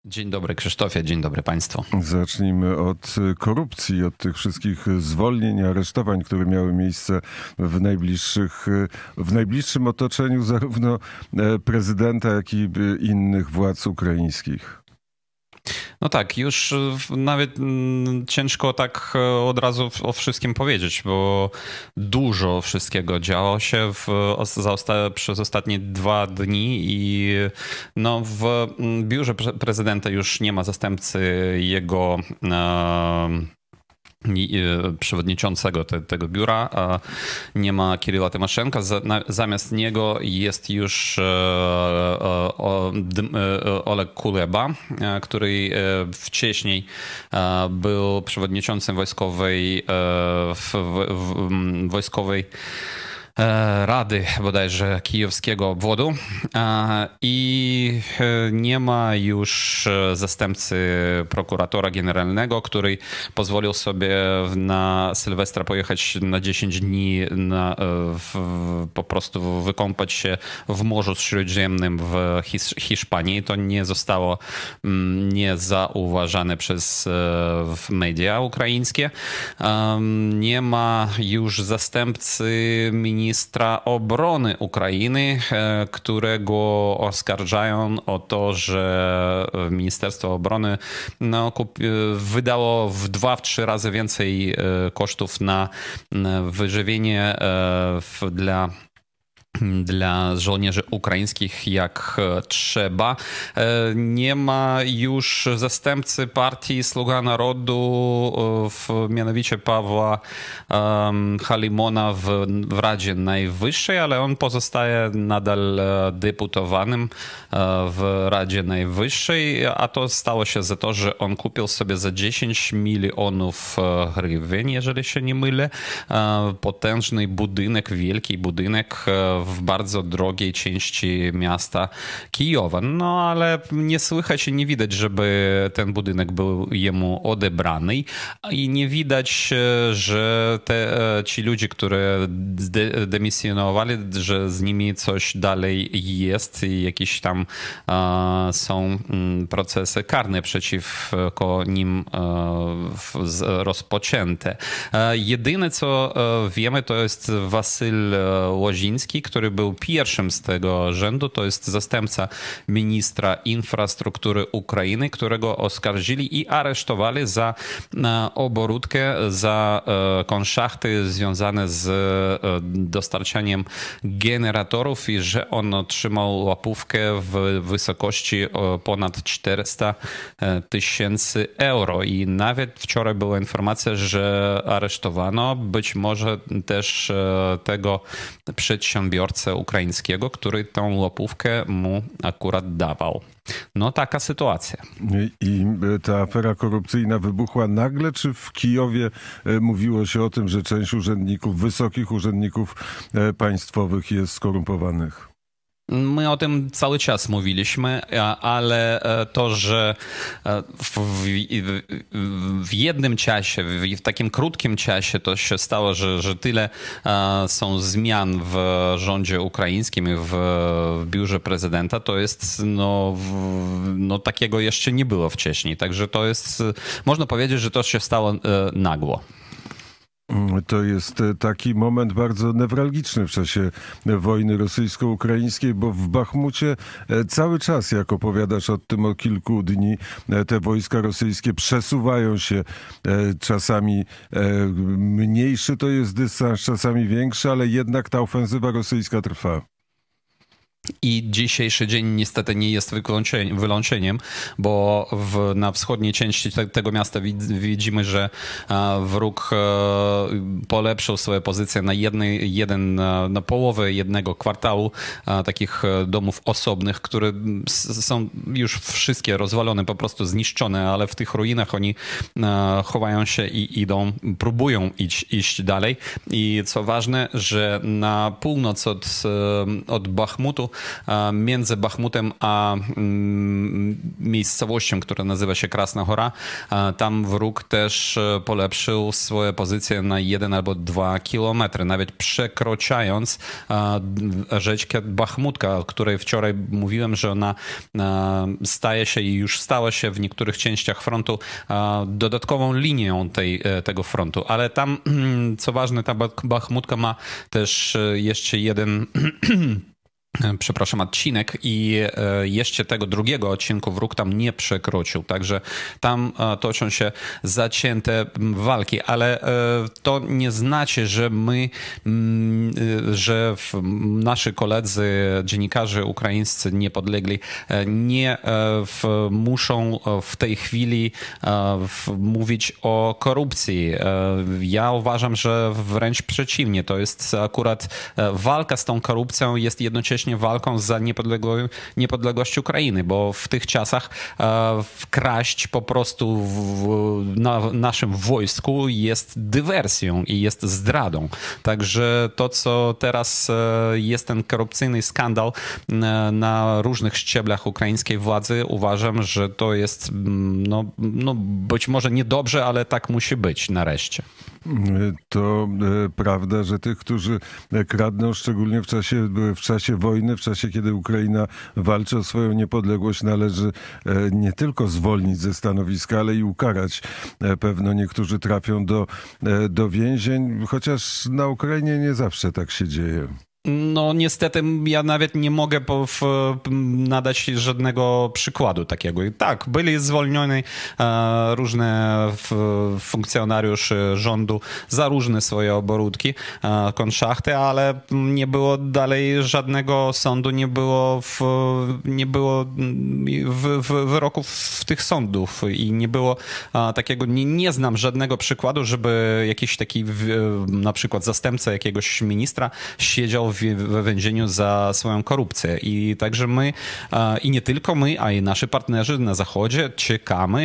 Dzień dobry Krzysztofie, dzień dobry Państwu. Zacznijmy od korupcji, od tych wszystkich zwolnień, aresztowań, które miały miejsce w najbliższym otoczeniu zarówno prezydenta, jak i innych władz ukraińskich. No tak, już nawet ciężko tak od razu o wszystkim powiedzieć, bo dużo wszystkiego działo się przez ostatnie 2 dni i no, w biurze prezydenta już nie ma zastępcy jego przewodniczącego tego biura, nie ma Kiryła Tymoszenka. Zamiast niego jest już Oleg Kuleba, który wcześniej był przewodniczącym wojskowej Rady bodajże kijowskiego obwodu i nie ma już zastępcy prokuratora generalnego, który pozwolił sobie na Sylwestra pojechać na 10 dni po prostu wykąpać się w Morzu Śródziemnym w Hiszpanii. To nie zostało niezauważane przez media ukraińskie. Nie ma już zastępcy ministra obrony Ukrainy, którego oskarżają o to, że Ministerstwo Obrony wydało w 2-3 razy więcej kosztów na wyżywienie dla żołnierzy ukraińskich jak trzeba. Nie ma już zastępcy partii Sługa Narodu, mianowicie Pawła Halimona w Radzie Najwyższej, ale on pozostaje nadal deputowanym w Radzie Najwyższej, a to stało się za to, że on kupił sobie za 10 milionów hrywien, jeżeli się nie mylę, potężny budynek, wielki budynek w bardzo drogiej części miasta Kijowa. No ale nie słychać i nie widać, żeby ten budynek był jemu odebrany i nie widać, że ci ludzie, które demisjonowali, że z nimi coś dalej jest i jakieś tam są procesy karne przeciwko nim rozpoczęte. Jedyne co wiemy, to jest Wasyl Łoziński, który był pierwszym z tego rzędu, to jest zastępca ministra infrastruktury Ukrainy, którego oskarżyli i aresztowali za obróbkę, za konszachty związane z dostarczaniem generatorów i że on otrzymał łapówkę w wysokości ponad 400 000 euro. I nawet wczoraj była informacja, że aresztowano być może też tego przedsiębiorcę ukraińskiego, który tą łapówkę mu akurat dawał. No taka sytuacja. I ta afera korupcyjna wybuchła nagle, czy w Kijowie mówiło się o tym, że część urzędników, wysokich urzędników państwowych jest skorumpowanych? My o tym cały czas mówiliśmy, ale to, że w jednym czasie, w takim krótkim czasie to się stało, że tyle są zmian w rządzie ukraińskim i w biurze prezydenta, to jest no takiego jeszcze nie było wcześniej. Także to jest, można powiedzieć, że to się stało nagło. To jest taki moment bardzo newralgiczny w czasie wojny rosyjsko-ukraińskiej, bo w Bachmucie cały czas, jak opowiadasz o tym od kilku dni, te wojska rosyjskie przesuwają się. Czasami mniejszy to jest dystans, czasami większy, ale jednak ta ofensywa rosyjska trwa. I dzisiejszy dzień niestety nie jest wyłączeniem, bo na wschodniej części tego miasta widzimy, że wróg polepszył swoje pozycje na połowę jednego kwartału takich domów osobnych, które są już wszystkie rozwalone, po prostu zniszczone, ale w tych ruinach oni chowają się i próbują iść dalej. I co ważne, że na północ od Bachmutu między Bachmutem a miejscowością, która nazywa się Krasna Hora. Tam wróg też polepszył swoje pozycje na 1 albo 2 kilometry, nawet przekroczając rzeczkę Bachmutka, o której wczoraj mówiłem, że ona staje się i już stała się w niektórych częściach frontu dodatkową linią tego frontu. Ale tam, co ważne, ta Bachmutka ma też jeszcze jeden odcinek i jeszcze tego drugiego odcinku wróg tam nie przekroczył. Także tam toczą się zacięte walki, ale to nie znaczy, że nasi koledzy, dziennikarze ukraińscy niepodlegli nie muszą w tej chwili mówić o korupcji. Ja uważam, że wręcz przeciwnie. To jest akurat walka z tą korupcją jest jednocześnie walką za niepodległość Ukrainy, bo w tych czasach kraść po prostu na naszym wojsku jest dywersją i jest zdradą. Także to, co teraz jest ten korupcyjny skandal na różnych szczeblach ukraińskiej władzy, uważam, że to jest być może niedobrze, ale tak musi być nareszcie. To prawda, że tych, którzy kradną, szczególnie w czasie wojny, w czasie, kiedy Ukraina walczy o swoją niepodległość, należy nie tylko zwolnić ze stanowiska, ale i ukarać. Pewno niektórzy trafią do więzień, chociaż na Ukrainie nie zawsze tak się dzieje. No niestety ja nawet nie mogę nadać żadnego przykładu takiego. Tak, byli zwolnieni różne funkcjonariusze rządu za różne swoje obróbki, konszachty, ale nie było dalej żadnego sądu, nie było wyroków w tych sądów i nie było takiego, nie znam żadnego przykładu, żeby jakiś taki na przykład zastępca jakiegoś ministra siedział w więzieniu za swoją korupcję. I także my, i nie tylko my, a i nasi partnerzy na Zachodzie czekamy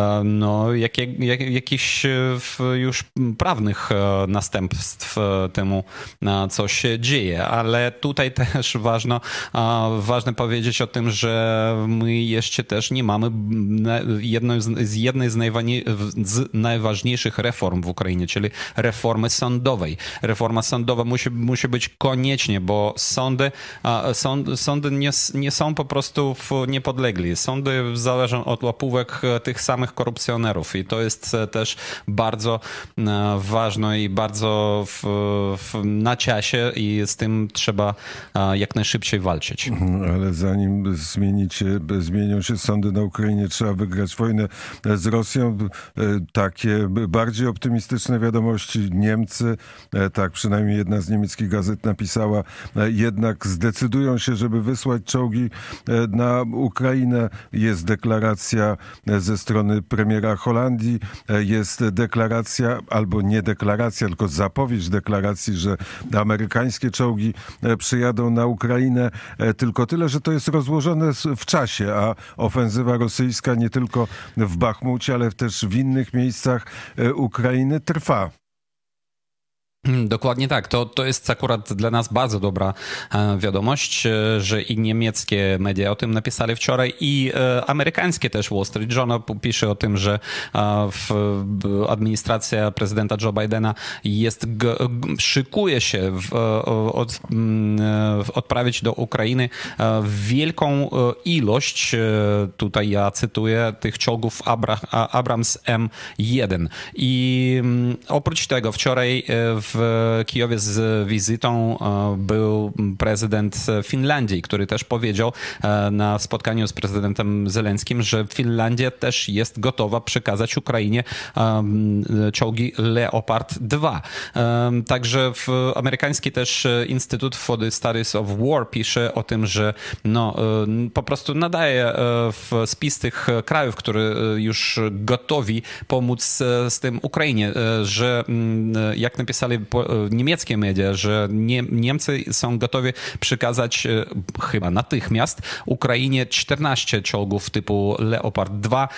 jakichś już prawnych następstw temu, co się dzieje. Ale tutaj też ważne powiedzieć o tym, że my jeszcze też nie mamy jednej z najważniejszych reform w Ukrainie, czyli reformy sądowej. Reforma sądowa musi być koniecznie, bo sądy nie są po prostu niepodlegli. Sądy zależą od łapówek tych samych korupcjonerów i to jest też bardzo ważne i bardzo na czasie i z tym trzeba jak najszybciej walczyć. Ale zanim zmienią się sądy na Ukrainie, trzeba wygrać wojnę z Rosją. Takie bardziej optymistyczne wiadomości. Niemcy, tak przynajmniej jedna z niemieckich gazet napisała, jednak zdecydują się, żeby wysłać czołgi na Ukrainę. Jest deklaracja ze strony premiera Holandii, jest deklaracja, albo nie deklaracja, tylko zapowiedź deklaracji, że amerykańskie czołgi przyjadą na Ukrainę. Tylko tyle, że to jest rozłożone w czasie, a ofensywa rosyjska nie tylko w Bachmucie, ale też w innych miejscach Ukrainy trwa. Dokładnie tak. To jest akurat dla nas bardzo dobra wiadomość, że i niemieckie media o tym napisali wczoraj i amerykańskie też. Wall Street Journal pisze o tym, że administracja prezydenta Joe Bidena szykuje się odprawić do Ukrainy wielką ilość, tutaj ja cytuję, tych czołgów Abrams M1. I oprócz tego wczoraj w Kijowie z wizytą był prezydent Finlandii, który też powiedział na spotkaniu z prezydentem Zelenskim, że Finlandia też jest gotowa przekazać Ukrainie czołgi Leopard 2. Także amerykański też Instytut for the Studies of War pisze o tym, że po prostu nadaje w spis tych krajów, które już gotowi pomóc z tym Ukrainie, że jak napisali niemieckie media, że Niemcy są gotowi przekazać chyba natychmiast Ukrainie 14 czołgów typu Leopard 2.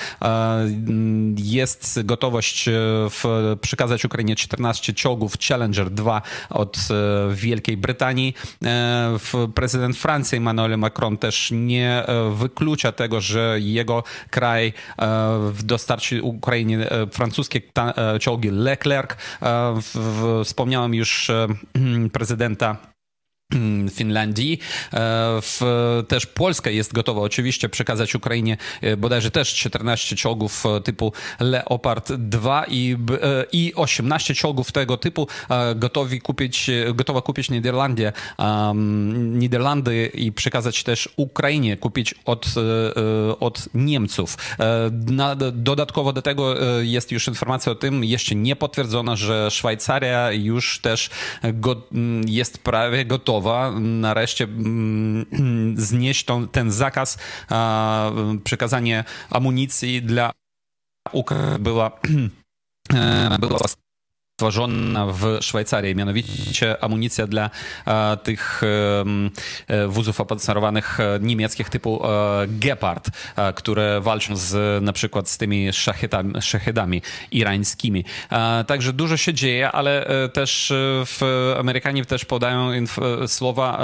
Jest gotowość przekazać Ukrainie 14 czołgów Challenger 2 od Wielkiej Brytanii. Prezydent Francji Emmanuel Macron też nie wyklucza tego, że jego kraj dostarczy Ukrainie francuskie czołgi Leclerc. Wspomniałem już prezydenta Finlandii. Też Polska jest gotowa oczywiście przekazać Ukrainie bodajże też 14 czołgów typu Leopard 2 i 18 czołgów tego typu gotowa kupić Niderlandy i przekazać też Ukrainie, kupić od Niemców. Dodatkowo do tego jest już informacja o tym, jeszcze nie potwierdzona, że Szwajcaria już też jest prawie gotowa nareszcie znieść ten zakaz przekazania amunicji dla Ukrainy była stworzona w Szwajcarii, mianowicie amunicja dla tych wozów opancerowanych niemieckich typu Gepard, które walczą na przykład z tymi szachedami irańskimi. Także dużo się dzieje, ale też Amerykanie też podają słowa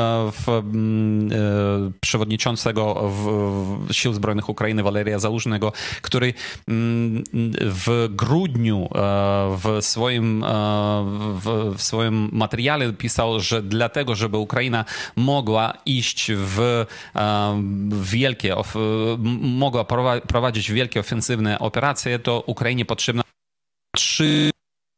przewodniczącego Sił Zbrojnych Ukrainy Waleria Załużnego, który w grudniu w swoim materiale pisał, że dlatego, żeby Ukraina mogła iść mogła prowadzić wielkie ofensywne operacje, to Ukrainie potrzebna 3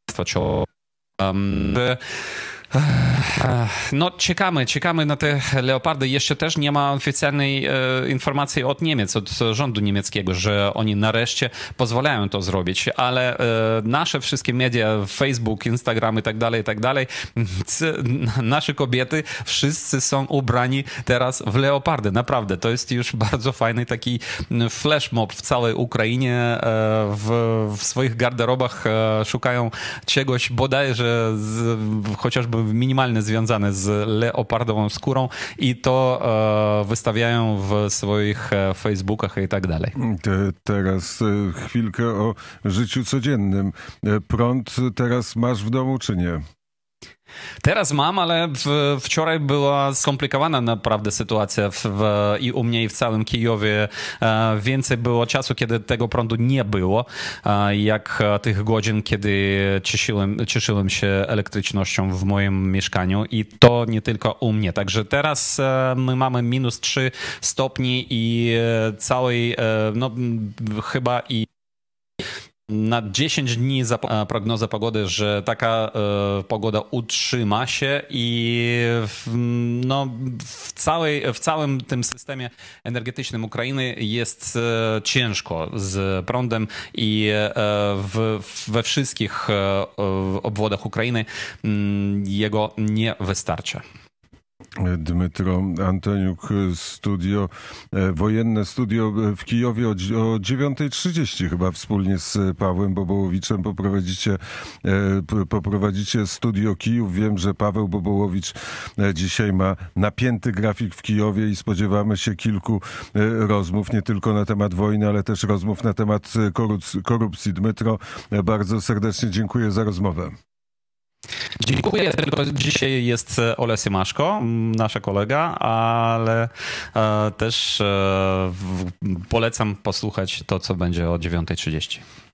no czekamy na te Leopardy. Jeszcze też nie ma oficjalnej informacji od Niemiec, od rządu niemieckiego, że oni nareszcie pozwalają to zrobić, ale nasze wszystkie media, Facebook, Instagram i tak dalej, nasze kobiety wszyscy są ubrani teraz w Leopardy. Naprawdę, to jest już bardzo fajny taki flash mob w całej Ukrainie. W swoich garderobach szukają czegoś bodajże chociażby minimalnie związane z leopardową skórą i to wystawiają w swoich Facebookach i tak dalej. Teraz chwilkę o życiu codziennym. Prąd teraz masz w domu, czy nie? Teraz mam, ale wczoraj była skomplikowana naprawdę sytuacja i u mnie i w całym Kijowie. Więcej było czasu, kiedy tego prądu nie było, jak tych godzin, kiedy cieszyłem się elektrycznością w moim mieszkaniu i to nie tylko u mnie. Także teraz my mamy -3 stopni i całej, no chyba i na 10 dni prognoza pogody, że taka pogoda utrzyma się i w całym tym systemie energetycznym Ukrainy jest ciężko z prądem i we wszystkich obwodach Ukrainy jego nie wystarcza. Dmytro Antoniuk, wojenne studio w Kijowie o 9:30 chyba wspólnie z Pawłem Bobołowiczem poprowadzicie studio Kijów. Wiem, że Paweł Bobołowicz dzisiaj ma napięty grafik w Kijowie i spodziewamy się kilku rozmów, nie tylko na temat wojny, ale też rozmów na temat korupcji. Dmytro, bardzo serdecznie dziękuję za rozmowę. Dziękuję, tylko dzisiaj jest Ola Siemaszko, nasza kolega, ale też polecam posłuchać to, co będzie o 9:30.